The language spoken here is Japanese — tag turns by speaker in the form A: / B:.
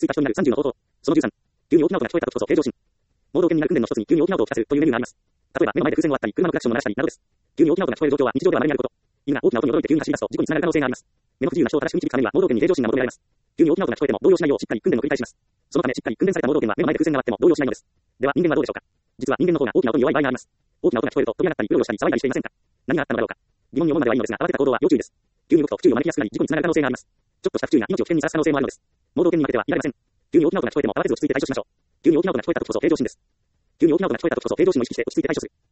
A: 着いた人になる30の方法。その13。急に大きな音が聞こえた時こそ平常心。盲導犬になる訓練の一つに急に大きな音を聞かせるというメニューがあります。例えば目の前で風船を割ったり車のクラクションを鳴らしたりなどです。急に大きな音が聞こえる状況は日常では稀にあること。犬が大きな音に驚いて急に走り出すと事故につながる可能性があります。目の不自由な人を正しく導くためには盲導犬に平常心が求められます。急に大きな音が聞こえても動揺しないようしっかり訓練を繰り返します。そのためしっかり訓練された盲導犬は目の前で風船が割っても動揺しないのです。では人間はどうでしょうか。実は人間の方が大きな音に弱い場合があります。大きな音が聞こえると飛び上がったりうろうろしたり騒いだりしていませんか。何があったのだろうか。疑問に思うまではいいのですが慌てた行動は要注意です。急に動くと不注意を招きやすくなり事故につながる可能性があります。ちょっとした不注意が命を危険にさらす可能性もあるのです。盲導犬に負けてはいられません。急に大きな音が聞こえても慌てず落ち着いて対処しましょう。急に大きな音が聞こえた時こそ平常心です。急に大きな音が聞こえた時こそ平常心を意識して落ち着いて対処する。